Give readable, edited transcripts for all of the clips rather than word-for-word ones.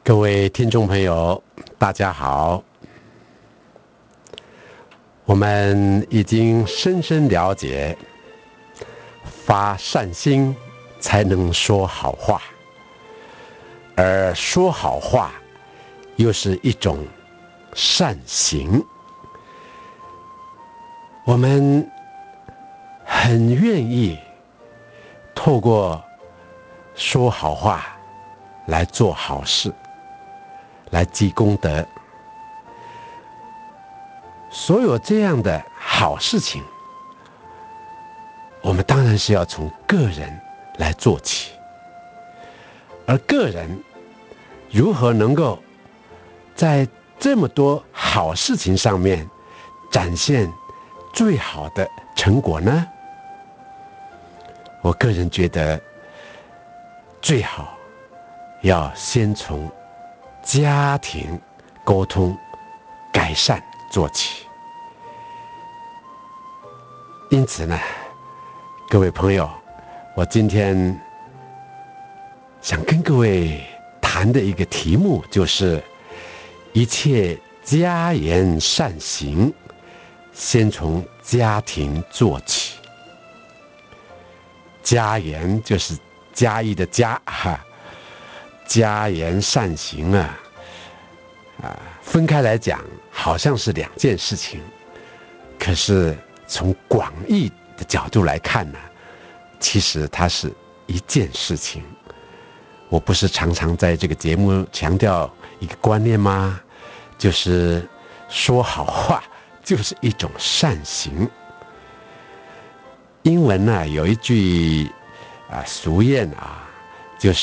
各位听众朋友，大家好。我们已经深深了解，发善心才能说好话，而说好话又是一种善行。我们很愿意透过说好话来做好事，来积功德。所有这样的好事情，我们当然是要从个人来做起。而个人如何能够在这么多好事情上面展现最好的成果呢？我个人觉得最好要先从家庭沟通改善做起。因此呢，各位朋友，我今天想跟各位谈的一个题目就是一切家言善行，先从家庭做起。家言就是嘉义的家哈，家言善行分开来讲好像是两件事情，可是从广义的角度来看呢，其实它是一件事情。我不是常常在这个节目强调一个观念吗？就是说好话就是一种善行。英文呢有一句俗谚就是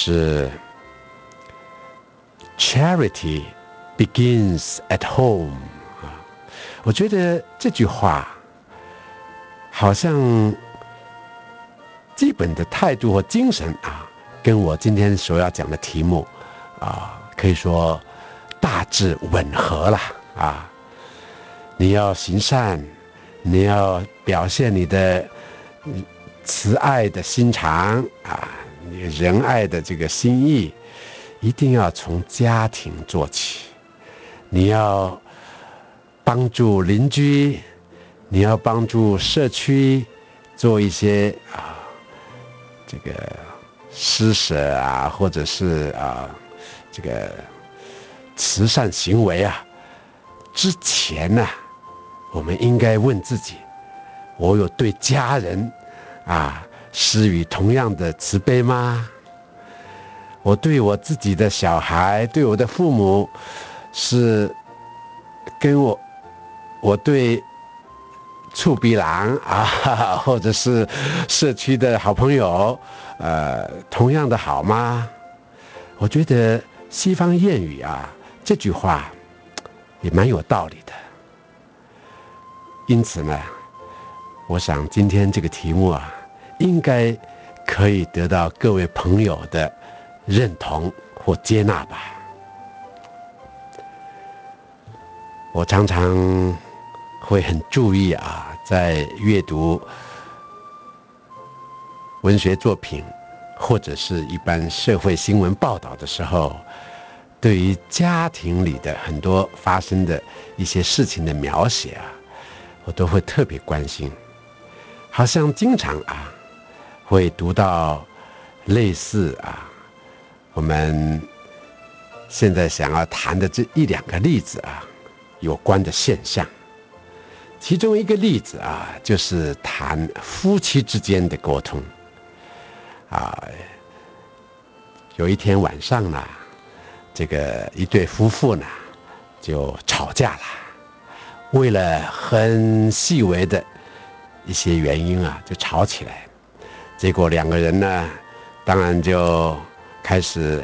Charity begins at home 我觉得这句话好像基本的态度和精神跟我今天所要讲的题目可以说大致吻合了你要行善，你要表现你的慈爱的心肠你仁爱的这个心意，一定要从家庭做起。你要帮助邻居，你要帮助社区做一些这个施舍或者是这个慈善行为之前呢，我们应该问自己：我有对家人施予同样的慈悲吗？我对我自己的小孩，对我的父母，是跟我对厝边人或者是社区的好朋友同样的好吗？我觉得西方谚语这句话也蛮有道理的。因此呢，我想今天这个题目应该可以得到各位朋友的认同或接纳吧。我常常会很注意在阅读文学作品或者是一般社会新闻报道的时候，对于家庭里的很多发生的一些事情的描写我都会特别关心。好像经常会读到类似我们现在想要谈的这一两个例子有关的现象。其中一个例子就是谈夫妻之间的沟通有一天晚上呢，这个一对夫妇呢就吵架了，为了很细微的一些原因就吵起来。结果两个人呢，当然就开始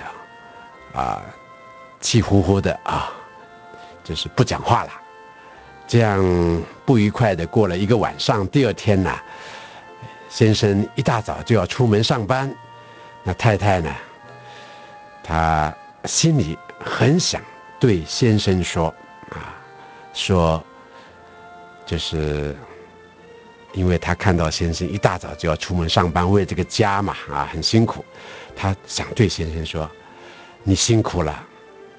气呼呼的就是不讲话了。这样不愉快的过了一个晚上，第二天呢，先生一大早就要出门上班，那太太呢，她心里很想对先生说就是因为她看到先生一大早就要出门上班，为这个家嘛很辛苦，她想对先生说：你辛苦了，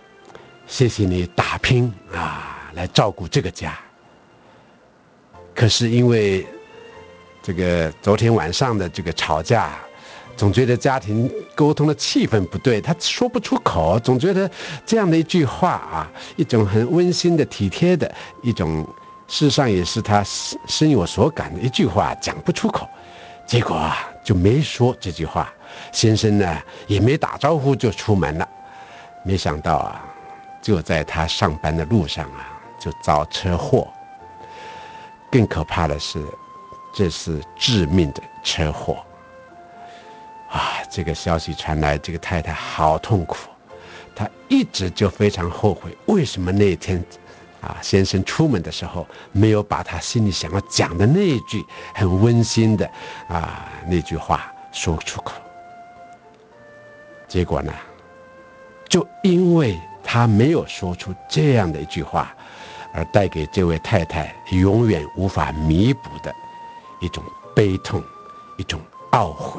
谢谢你打拼来照顾这个家。可是因为这个昨天晚上的这个吵架，总觉得家庭沟通的气氛不对，他说不出口，总觉得这样的一句话一种很温馨的体贴的一种，事实上也是他深有所感的一句话，讲不出口，结果就没说这句话。先生呢也没打招呼就出门了，没想到就在他上班的路上就遭车祸。更可怕的是，这是致命的车祸这个消息传来，这个太太好痛苦，她一直就非常后悔，为什么那天先生出门的时候没有把他心里想要讲的那一句很温馨的那句话说出口。结果呢，就因为他没有说出这样的一句话，而带给这位太太永远无法弥补的一种悲痛，一种懊悔。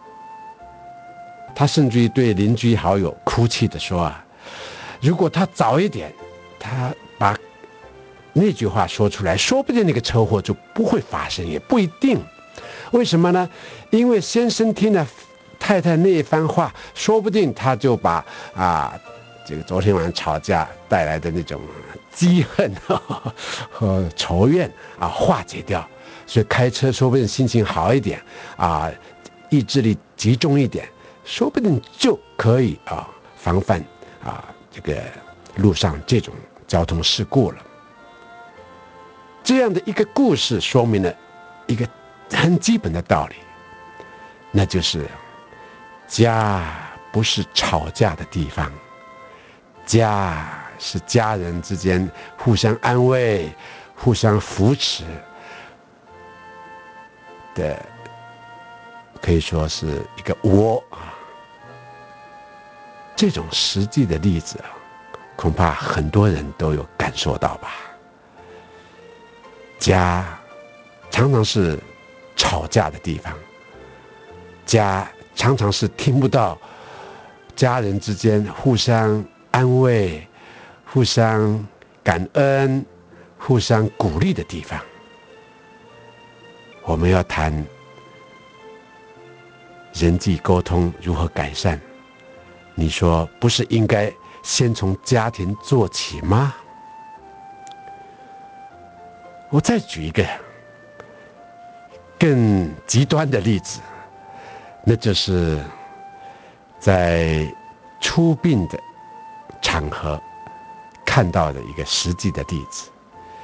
他甚至于对邻居好友哭泣地说如果他早一点，他把那句话说出来，说不定那个车祸就不会发生，也不一定。为什么呢？因为先生听了太太那一番话，说不定他就把这个昨天晚上吵架带来的那种积恨和仇怨化解掉，所以开车说不定心情好一点意志力集中一点，说不定就可以防范这个路上这种交通事故了。这样的一个故事说明了一个很基本的道理，那就是家不是吵架的地方，家是家人之间互相安慰、互相扶持的，可以说是一个窝这种实际的例子恐怕很多人都有感受到吧。家常常是吵架的地方，家常常是听不到家人之间互相安慰、互相感恩、互相鼓励的地方。我们要谈人际沟通如何改善，你说不是应该先从家庭做起吗？我再举一个更极端的例子，那就是在出殡的场合看到的一个实际的例子。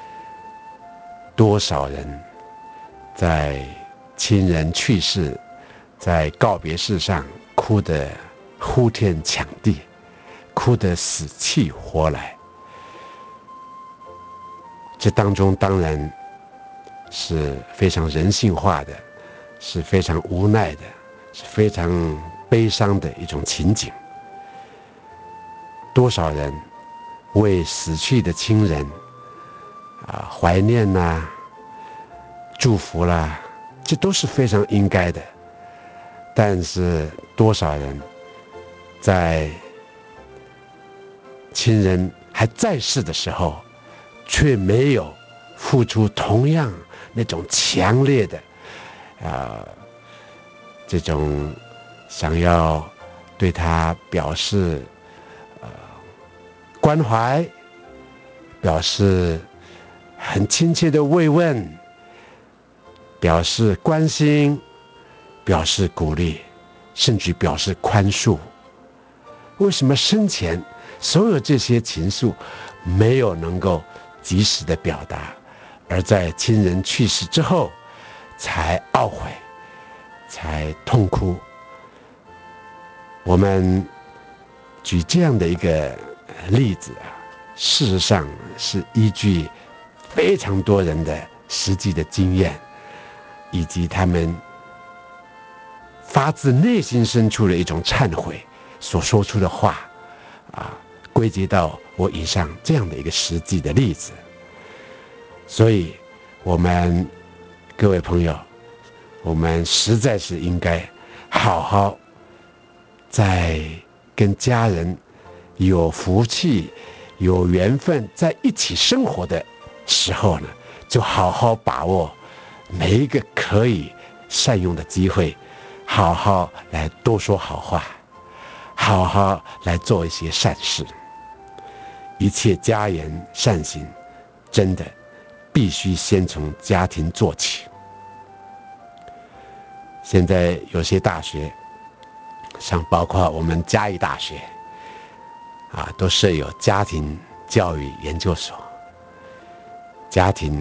多少人在亲人去世、在告别式上哭得呼天抢地，哭得死去活来。这当中当然是非常人性化的，是非常无奈的，是非常悲伤的一种情景。多少人为死去的亲人怀念祝福这都是非常应该的。但是多少人在亲人还在世的时候，却没有付出同样那种强烈的这种想要对他表示关怀，表示很亲切的慰问，表示关心，表示鼓励，甚至表示宽恕。为什么生前所有这些情愫没有能够及时的表达，而在亲人去世之后才懊悔，才痛哭？我们举这样的一个例子事实上是依据非常多人的实际的经验，以及他们发自内心深处的一种忏悔所说出的话归结到我以上这样的一个实际的例子。所以我们各位朋友，我们实在是应该好好在跟家人有福气、 有缘分在一起生活的时候呢，就好好把握每一个可以善用的机会，好好来多说好话，好好来做一些善事。一切家言善行，真的必须先从家庭做起。现在有些大学，像包括我们嘉义大学都设有家庭教育研究所。家庭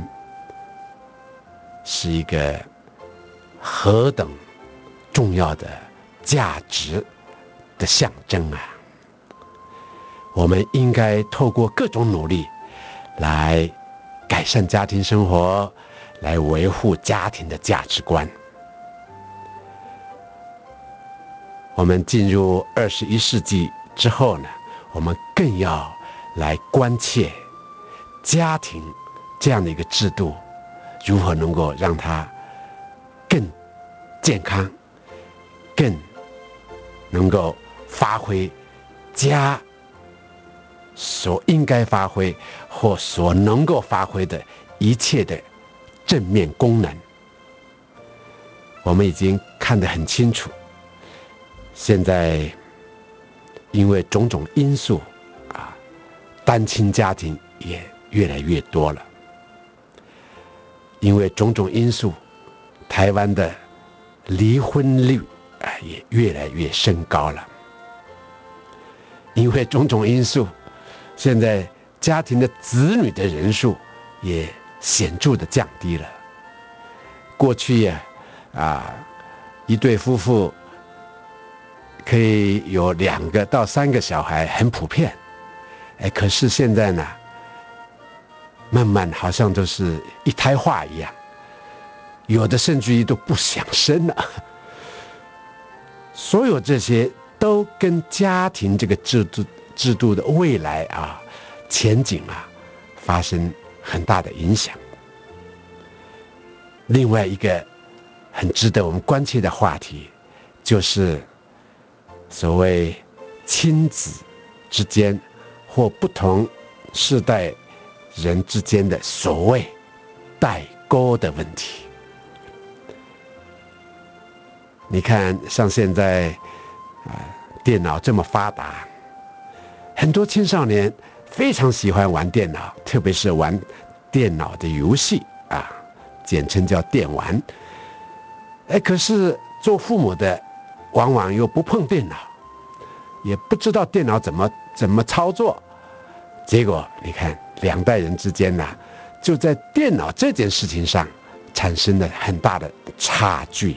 是一个何等重要的价值的象征啊！我们应该透过各种努力来改善家庭生活，来维护家庭的价值观。我们进入21世纪之后呢，我们更要来关切家庭这样的一个制度如何能够让它更健康，更能够发挥家所应该发挥或所能够发挥的一切的正面功能。我们已经看得很清楚，现在因为种种因素单亲家庭也越来越多了。因为种种因素，台湾的离婚率也越来越升高了。因为种种因素，现在家庭的子女的人数也显著的降低了。过去一对夫妇可以有2个到3个小孩，很普遍。可是现在呢，慢慢好像都是一胎化一样，有的甚至于都不想生了。所有这些都跟家庭这个制度的未来前景发生很大的影响。另外一个很值得我们关切的话题，就是所谓亲子之间或不同世代人之间的所谓代沟的问题。你看，像现在电脑这么发达，很多青少年非常喜欢玩电脑，特别是玩电脑的游戏简称叫电玩。可是做父母的往往又不碰电脑，也不知道电脑怎么操作，结果你看2代人之间就在电脑这件事情上产生了很大的差距。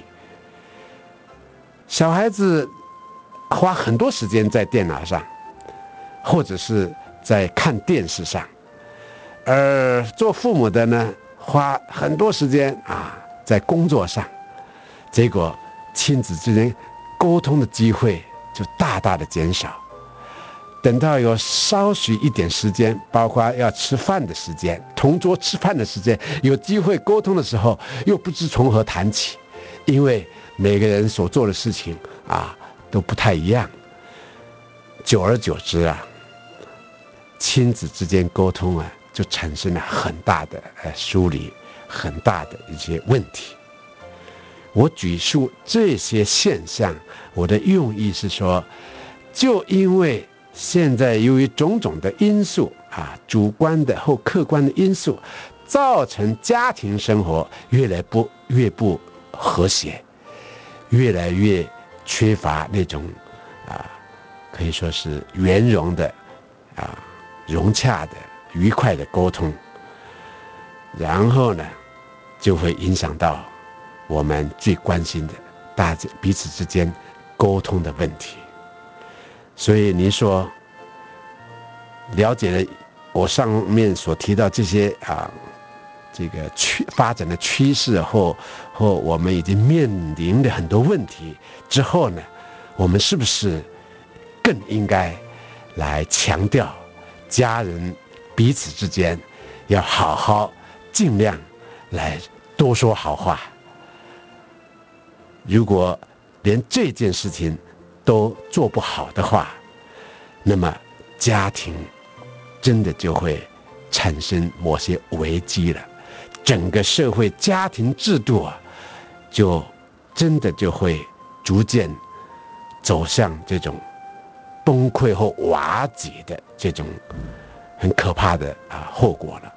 小孩子花很多时间在电脑上，或者是在看电视上，而做父母的呢，花很多时间在工作上，结果亲子之间沟通的机会就大大的减少。等到有稍许一点时间，包括要吃饭的时间，同桌吃饭的时间，有机会沟通的时候，又不知从何谈起，因为每个人所做的事情都不太一样。久而久之亲子之间沟通就产生了很大的疏离，很大的一些问题。我举述这些现象，我的用意是说，就因为现在由于种种的因素主观的或客观的因素，造成家庭生活越不和谐，越来越缺乏那种可以说是圆融的融洽的愉快的沟通，然后呢就会影响到我们最关心的大家彼此之间沟通的问题。所以你说了解了我上面所提到这些这个发展的趋势或我们已经面临的很多问题之后呢，我们是不是更应该来强调家人彼此之间要好好尽量来多说好话？如果连这件事情都做不好的话，那么家庭真的就会产生某些危机了，整个社会家庭制度就真的就会逐渐走向这种崩溃或瓦解的这种很可怕的后果了。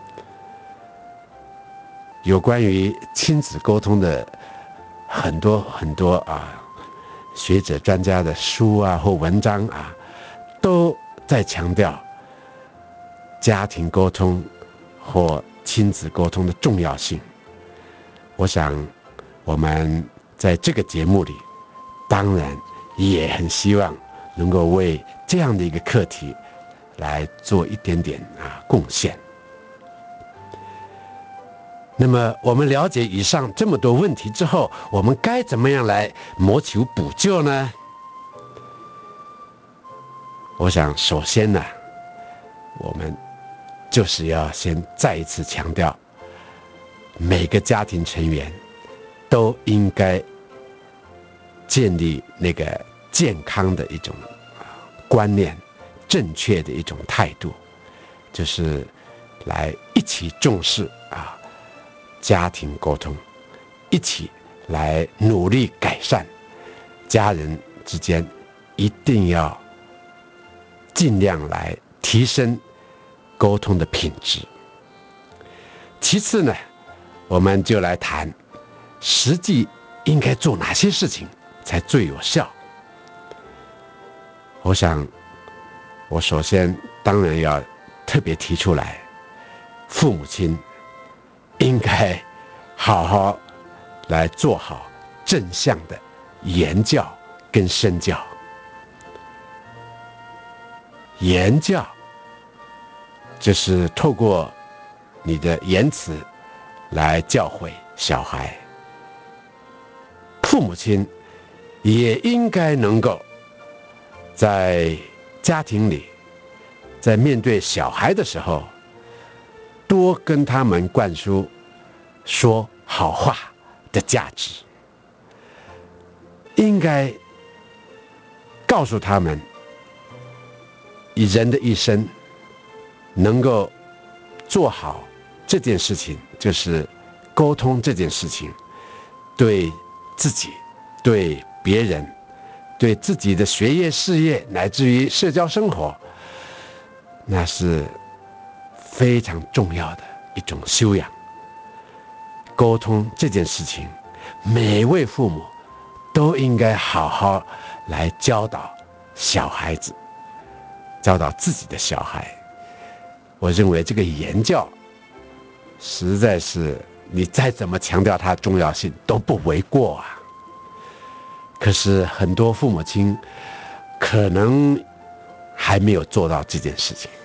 有关于亲子沟通的很多学者专家的书或文章都在强调家庭沟通或亲子沟通的重要性。我想我们在这个节目里当然也很希望能够为这样的一个课题来做一点点贡献。那么我们了解以上这么多问题之后，我们该怎么样来谋求补救呢？我想首先呢，我们就是要先再一次强调，每个家庭成员都应该建立那个健康的一种观念，正确的一种态度，就是来一起重视家庭沟通，一起来努力改善家人之间，一定要尽量来提升沟通的品质。其次呢，我们就来谈实际应该做哪些事情才最有效。我想我首先当然要特别提出来，父母亲应该好好来做好正向的言教跟身教。言教就是透过你的言辞来教诲小孩，父母亲也应该能够在家庭里，在面对小孩的时候，多跟他们灌输说好话的价值，应该告诉他们，人的一生能够做好这件事情，就是沟通这件事情，对自己、对别人、对自己的学业事业乃至于社交生活，那是非常重要的一种修养。沟通这件事情，每位父母都应该好好来教导小孩子，教导自己的小孩。我认为这个言教实在是你再怎么强调它重要性都不为过啊。可是很多父母亲可能还没有做到这件事情，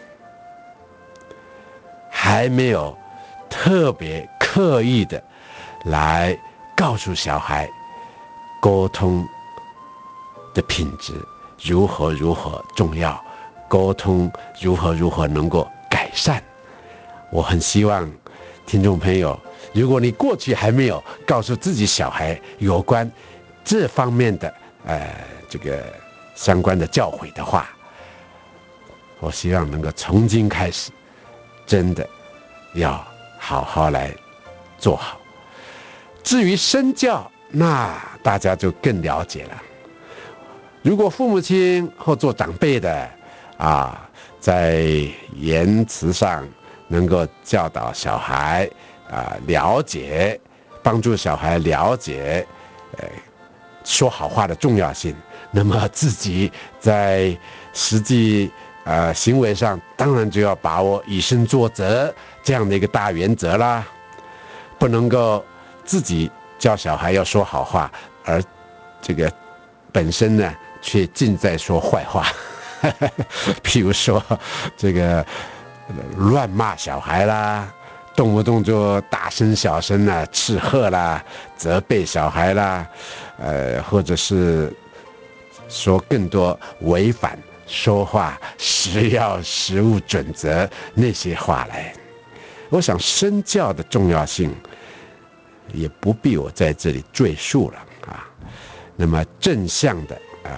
还没有特别刻意的来告诉小孩沟通的品质如何重要，沟通如何能够改善。我很希望听众朋友，如果你过去还没有告诉自己小孩有关这方面的这个相关的教诲的话，我希望能够从今开始真的要好好来做好。至于身教，那大家就更了解了。如果父母亲或做长辈的在言辞上能够教导小孩了解，帮助小孩了解说好话的重要性，那么自己在实际行为上当然就要把握以身作则这样的一个大原则啦，不能够自己教小孩要说好话，而这个本身呢却尽在说坏话。譬如说这个乱骂小孩啦，动不动就大声小声啦，斥喝啦，责备小孩啦，或者是说更多违反说话食药食物准则那些话来。我想身教的重要性也不必我在这里赘述了那么正向的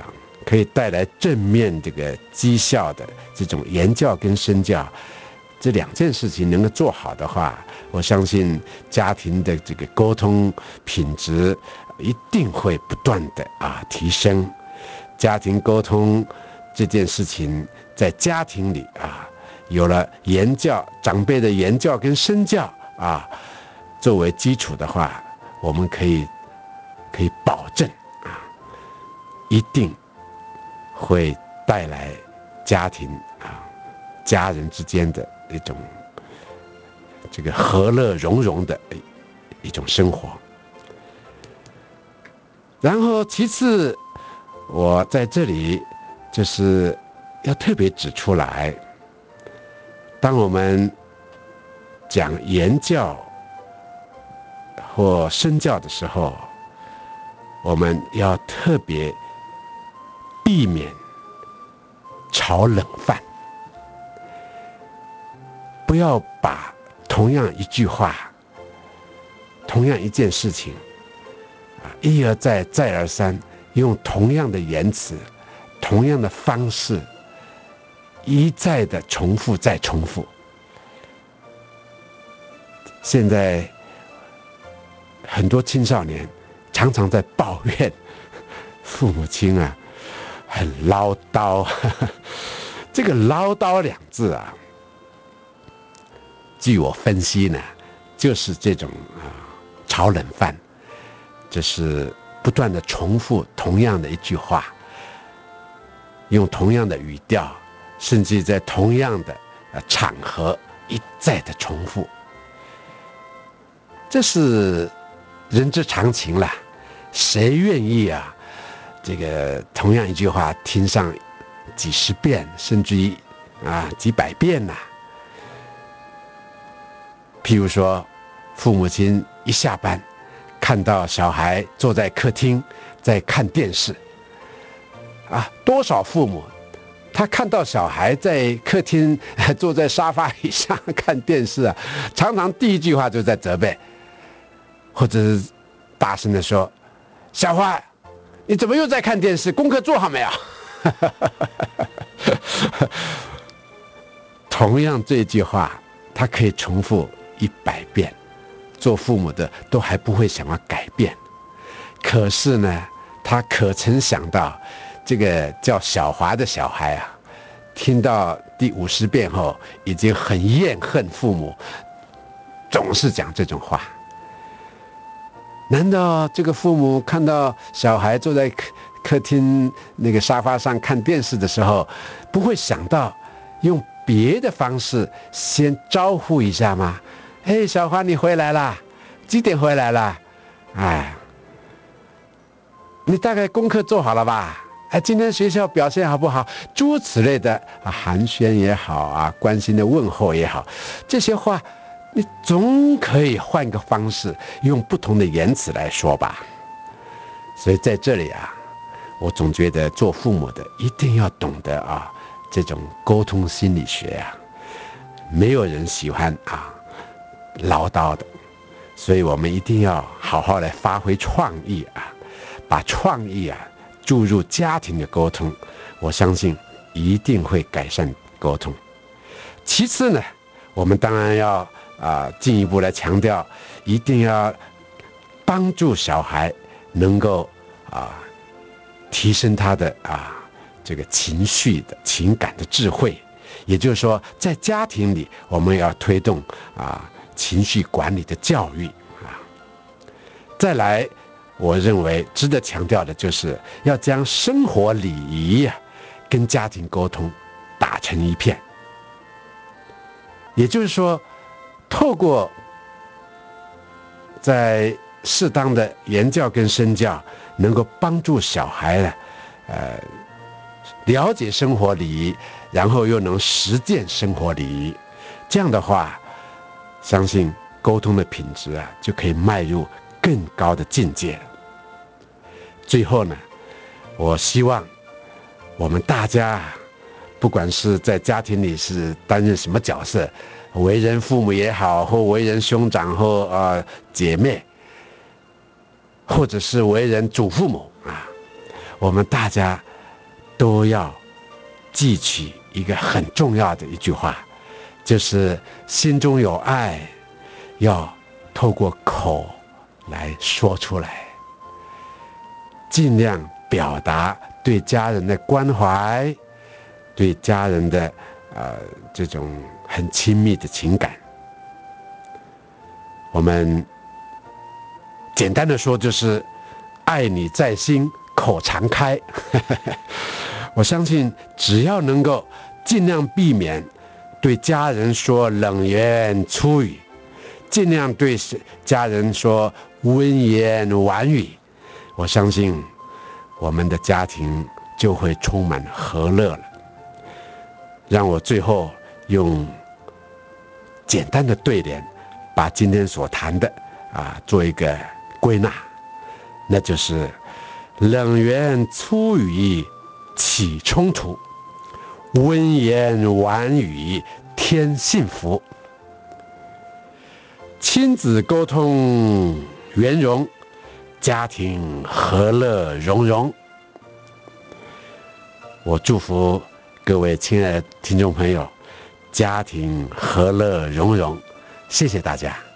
可以带来正面这个绩效的这种言教跟身教，这两件事情能够做好的话，我相信家庭的这个沟通品质一定会不断的提升。家庭沟通这件事情，在家庭里有了言教，长辈的言教跟身教作为基础的话，我们可以保证一定会带来家庭家人之间的一种这个和乐融融的一种生活。然后其次，我在这里就是要特别指出来，当我们讲言教或身教的时候，我们要特别避免炒冷饭，不要把同样一句话、同样一件事情一而再、再而三用同样的言辞、同样的方式一再的重复再重复。现在很多青少年常常在抱怨父母亲很唠叨，这个唠叨两字据我分析呢，就是这种炒冷饭，就是不断的重复同样的一句话，用同样的语调，甚至在同样的场合一再的重复。这是人之常情啦，谁愿意这个同样一句话听上几十遍，甚至于几百遍呢？譬如说，父母亲一下班，看到小孩坐在客厅在看电视，多少父母他看到小孩在客厅坐在沙发椅上看电视常常第一句话就在责备，或者是大声的说：“小花，你怎么又在看电视？功课做好没有？”同样这句话，他可以重复100遍，做父母的都还不会想要改变。可是呢，他可曾想到，这个叫小华的小孩听到第50遍后，已经很厌恨父母总是讲这种话。难道这个父母看到小孩坐在客厅那个沙发上看电视的时候，不会想到用别的方式先招呼一下吗？哎，小花，你回来啦？几点回来啦？你大概功课做好了吧？今天学校表现好不好？诸如此类的寒暄也好关心的问候也好，这些话你总可以换个方式，用不同的言辞来说吧。所以在这里我总觉得做父母的一定要懂得这种沟通心理学没有人喜欢唠叨的，所以我们一定要好好来发挥创意把创意注入家庭的沟通，我相信一定会改善沟通。其次呢，我们当然要进一步来强调，一定要帮助小孩能够提升他的这个情绪的情感的智慧。也就是说，在家庭里我们要推动情绪管理的教育再来，我认为值得强调的就是要将生活礼仪跟家庭沟通打成一片。也就是说，透过在适当的言教跟身教，能够帮助小孩了解生活礼仪，然后又能实践生活礼仪。这样的话，相信沟通的品质就可以迈入更高的境界了。最后呢，我希望我们大家不管是在家庭里是担任什么角色，为人父母也好，或为人兄长或姐妹，或者是为人祖父母我们大家都要记起一个很重要的一句话，就是心中有爱，要透过口来说出来，尽量表达对家人的关怀，对家人的这种很亲密的情感。我们简单的说，就是爱你在心，口常开。我相信只要能够尽量避免对家人说冷言粗语，尽量对家人说温言婉语，我相信我们的家庭就会充满和乐了。让我最后用简单的对联把今天所谈的做一个归纳，那就是冷言粗语起冲突，温言婉语添幸福。亲子沟通圆融，家庭和乐融融。我祝福各位亲爱的听众朋友，家庭和乐融融。谢谢大家。